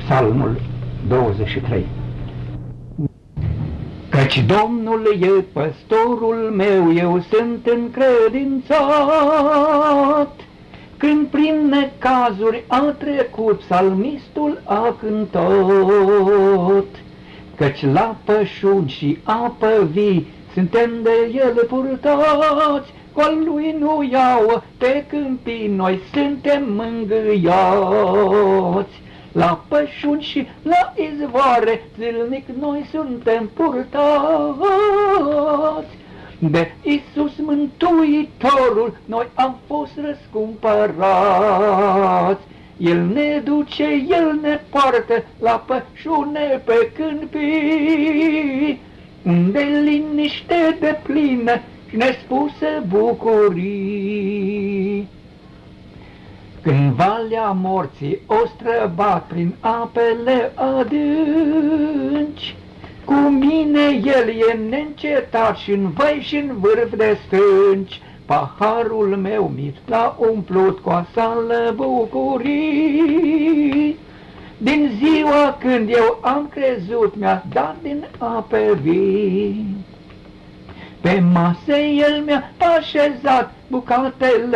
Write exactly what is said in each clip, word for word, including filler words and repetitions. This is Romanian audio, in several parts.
Psalmul douăzeci și trei. Căci Domnul e păstorul meu, eu sunt încredințat. Când prin necazuri a trecut, psalmistul a cântat. Căci la pășuni și apă vii suntem de el purtați, cu-al lui nu iau pe câmpii, noi suntem mângâiați. La pășuni și la izvoare zilnic noi suntem purtați. De Iisus Mântuitorul noi am fost răscumpărați. El ne duce, El ne poartă la pășune pe câmpii, unde liniște de plină și nespuse bucurii. Când valea morții o străbat prin apele adânci, cu mine El e neîncetat și-n văi și-n vârf de stânci. Paharul meu mi l-a umplut cu asală bucurii. Din ziua când eu am crezut, mi-a dat din ape vii. Pe masă El mi-a așezat bucatele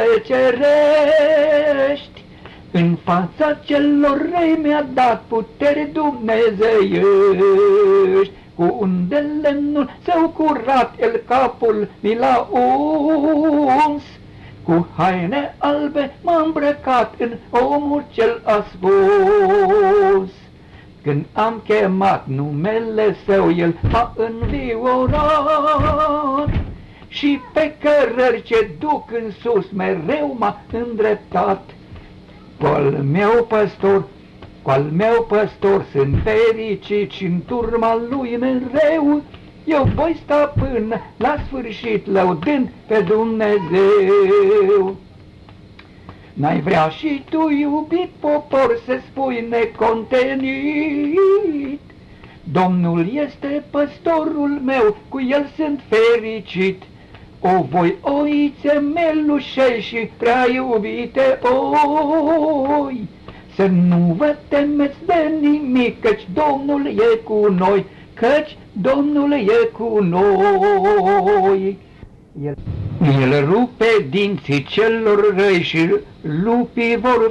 cerești, în fața celor răi mi-a dat puteri dumnezeiești. Cu un de lemnul său curat El capul mi l-a uns, cu haine albe m-a îmbrăcat în omul cel ascuns. Când am chemat numele Său, El m-a înviorat, și pe cărări ce duc în sus mereu m-a îndreptat. Cu-al meu păstor, cu-al meu păstor sunt fericit și în turma lui mereu eu voi sta până la sfârșit, lăudând pe Dumnezeu. N-ai vrea și tu, iubit popor, să spui necontenit: Domnul este păstorul meu, cu El sunt fericit. O voi, oițe melușei și prea iubite oi, să nu vă temeți de nimic, căci Domnul e cu noi, căci Domnul e cu noi. El, El rupe dinții celor răi și lupii vor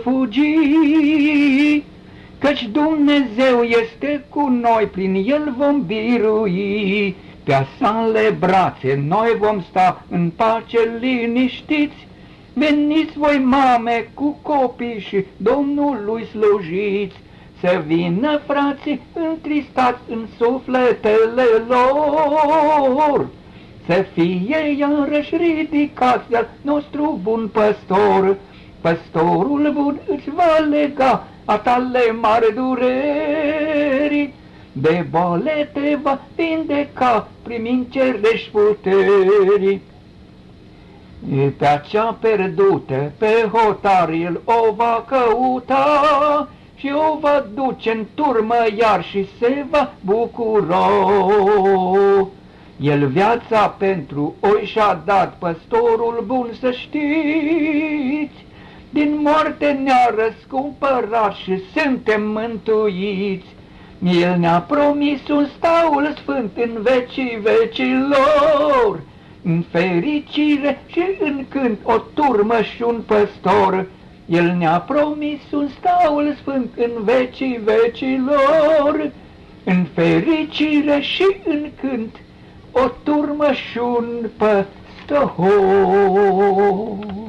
fugi, căci Dumnezeu este cu noi, prin El vom birui. Pe-a sale brațe noi vom sta în pace liniștiți. Veniți voi, mame, cu copii și Domnului slujiți, să vină frații întristați în sufletele lor, să fie iarăși ridicați de-al nostru bun păstor. Păstorul bun îți va lega a tale mari dureri, de boale te va vindeca primind cerești puteri. Pe acea pierdută, pe hotar, El o va căuta și o va duce în turmă iar și se va bucura. El viața pentru oi și-a dat, păstorul bun, să știți. Din moarte ne-a răscumpărat și suntem mântuiți. El ne-a promis un staul sfânt în vecii vecilor, în fericire și în cânt o turmă și un păstor. El ne-a promis un staul sfânt în vecii vecilor, în fericire și în cânt o turmă și un păstor.